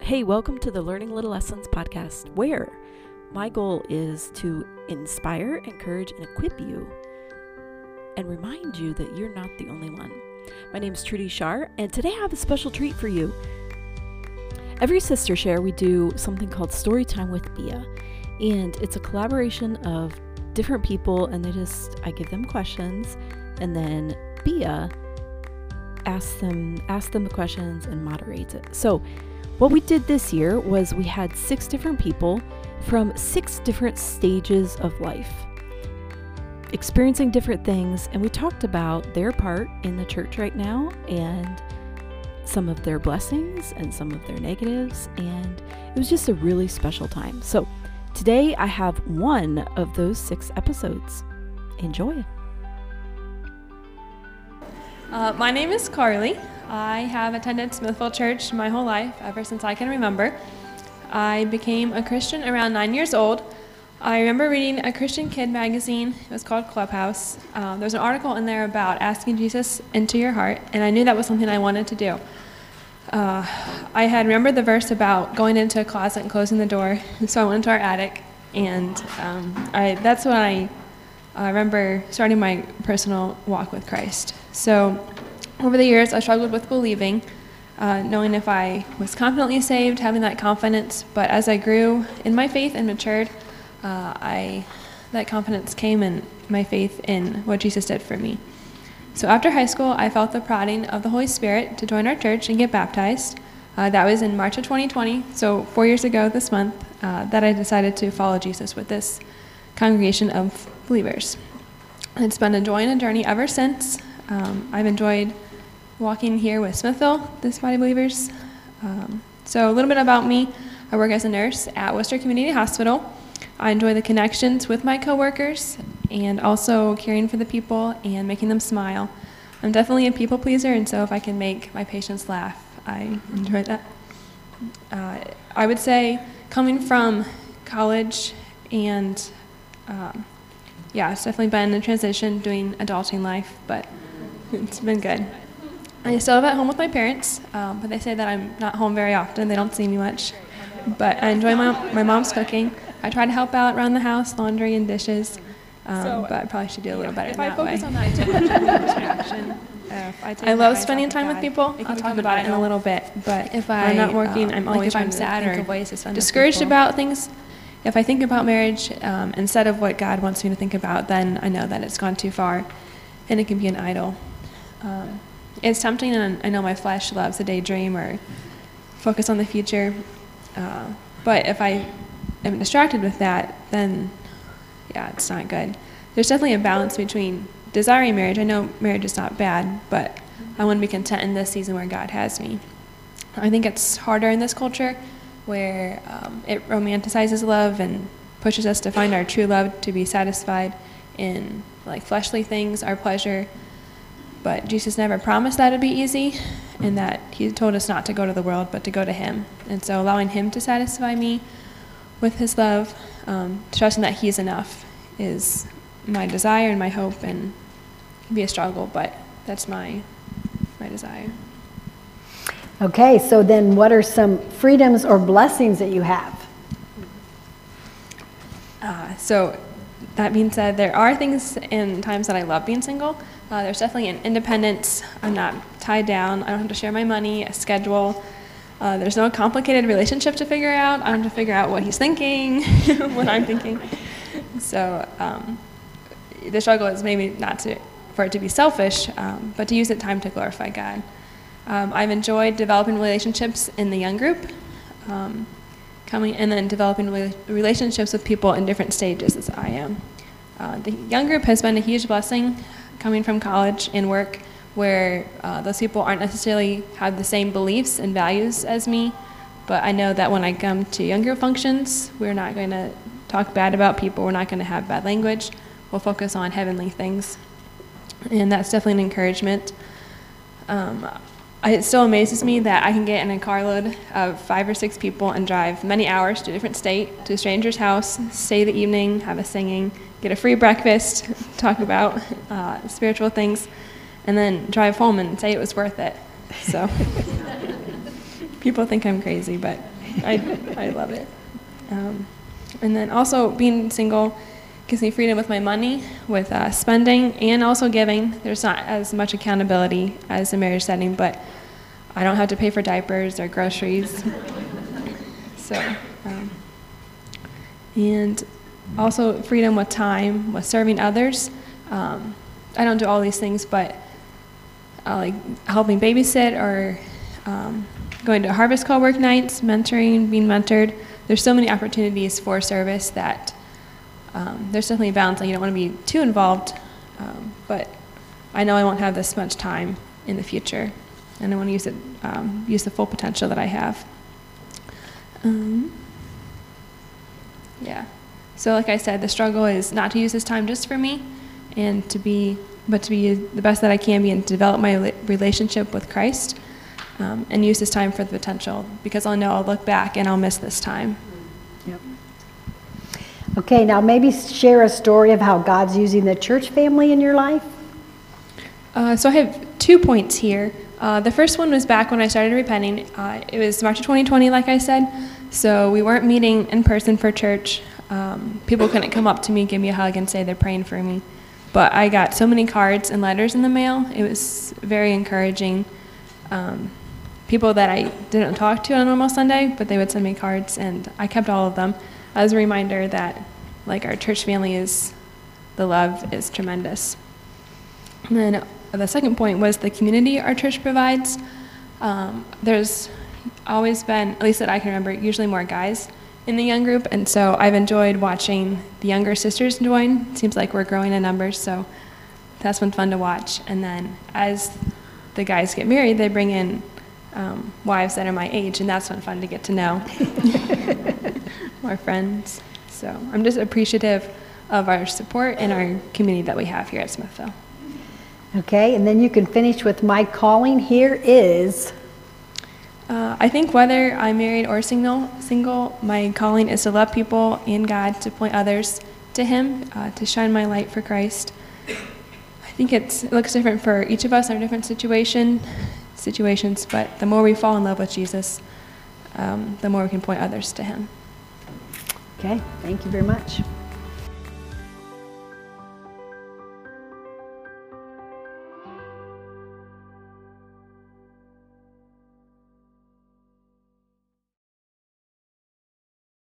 Hey, welcome to the Learning Little Lessons podcast, where my goal is to inspire, encourage, and equip you and remind you that you're not the only one. My name is Trudy Shar, and today I have a special treat for you. Every Sister Share, we do something called Storytime with Bia, and it's a collaboration of different people, and I give them questions, and then Bia asks them the questions and moderates it. So what we did this year was we had 6 different people from 6 different stages of life, experiencing different things, and we talked about their part in the church right now and some of their blessings and some of their negatives, and it was just a really special time. So today I have one of those 6 episodes. Enjoy. My name is Carly. I have attended Smithville Church my whole life, ever since I can remember. I became a Christian around 9 years old. I remember reading a Christian kid magazine. It was called Clubhouse. There's an article in there about asking Jesus into your heart, and I knew that was something I wanted to do. I had remembered the verse about going into a closet and closing the door, so I went into our attic, and that's when I remember starting my personal walk with Christ. So over the years, I struggled with believing, knowing if I was confidently saved, having that confidence. But as I grew in my faith and matured, that confidence came in my faith in what Jesus did for me. So after high school, I felt the prodding of the Holy Spirit to join our church and get baptized. That was in March of 2020, so 4 years ago this month, that I decided to follow Jesus with this congregation of believers. It's been a joy and a journey ever since. I've enjoyed walking here with Smithville, this body of believers. So a little bit about me. I work as a nurse at Worcester Community Hospital. I enjoy the connections with my coworkers and also caring for the people and making them smile. I'm definitely a people pleaser, and so if I can make my patients laugh, I enjoy that. I would say coming from college and it's definitely been a transition doing adulting life, but it's been good. I still live at home with my parents, but they say that I'm not home very often. They don't see me much. But I enjoy my mom's cooking. I try to help out around the house, laundry and dishes, but I probably should do a little better that way. If I focus on that, I too much of a distraction. I love spending time with people. I'll talk about it in a little bit. But if I'm not working, I'm always sad or discouraged about things. If I think about marriage instead of what God wants me to think about, then I know that it's gone too far, and it can be an idol. It's tempting, and I know my flesh loves to daydream or focus on the future. But if I am distracted with that, then, it's not good. There's definitely a balance between desiring marriage. I know marriage is not bad, but I want to be content in this season where God has me. I think it's harder in this culture where it romanticizes love and pushes us to find our true love, to be satisfied in like fleshly things, our pleasure. But Jesus never promised that it'd be easy, and that he told us not to go to the world, but to go to him. And so allowing him to satisfy me with his love, trusting that he's enough, is my desire and my hope, and it can be a struggle, but that's my desire. Okay, so then what are some freedoms or blessings that you have? So that being said, there are things and times that I love being single. There's definitely an independence. I'm not tied down. I don't have to share my money, a schedule. There's no complicated relationship to figure out. I don't have to figure out what he's thinking, what I'm thinking. So the struggle is maybe for it to be selfish, but to use the time to glorify God. I've enjoyed developing relationships in the young group, and then developing relationships with people in different stages as I am. The young group has been a huge blessing, coming from college and work, where those people aren't necessarily have the same beliefs and values as me, but I know that when I come to young group functions, we're not going to talk bad about people, we're not going to have bad language, we'll focus on heavenly things, and that's definitely an encouragement. It still amazes me that I can get in a carload of 5 or 6 people and drive many hours to a different state, to a stranger's house, stay the evening, have a singing, get a free breakfast, talk about spiritual things, and then drive home and say it was worth it. So people think I'm crazy, but I love it. And then also being single gives me freedom with my money, with spending, and also giving. There's not as much accountability as a marriage setting, but I don't have to pay for diapers or groceries. So, and also freedom with time, with serving others. I don't do all these things, but like helping babysit or going to Harvest Call work nights, mentoring, being mentored. There's so many opportunities for service that there's definitely a balance. You don't want to be too involved, but I know I won't have this much time in the future, and I want to use it, use the full potential that I have. Yeah. So like I said, the struggle is not to use this time just for me, and to be the best that I can be and develop my relationship with Christ, and use this time for the potential, because I'll know I'll look back and I'll miss this time. Yep. Okay, now maybe share a story of how God's using the church family in your life. So I have 2 points here. The first one was back when I started repenting. It was March of 2020, like I said, so we weren't meeting in person for church. People couldn't come up to me, give me a hug, and say they're praying for me. But I got so many cards and letters in the mail. It was very encouraging. People that I didn't talk to on a normal Sunday, but they would send me cards, and I kept all of them as a reminder that, like, our church family is, the love is tremendous. And then the second point was the community our church provides. There's always been, at least that I can remember, usually more guys in the young group, and so I've enjoyed watching the younger sisters join. It seems like we're growing in numbers, so that's been fun to watch. And then as the guys get married, they bring in wives that are my age, and that's been fun to get to know. More friends. So I'm just appreciative of our support and our community that we have here at Smithville. Okay, and then you can finish with my calling here is... I think whether I'm married or single, my calling is to love people and God, to point others to Him, to shine my light for Christ. I think it looks different for each of us in our different situations, but the more we fall in love with Jesus, the more we can point others to Him. Okay, thank you very much.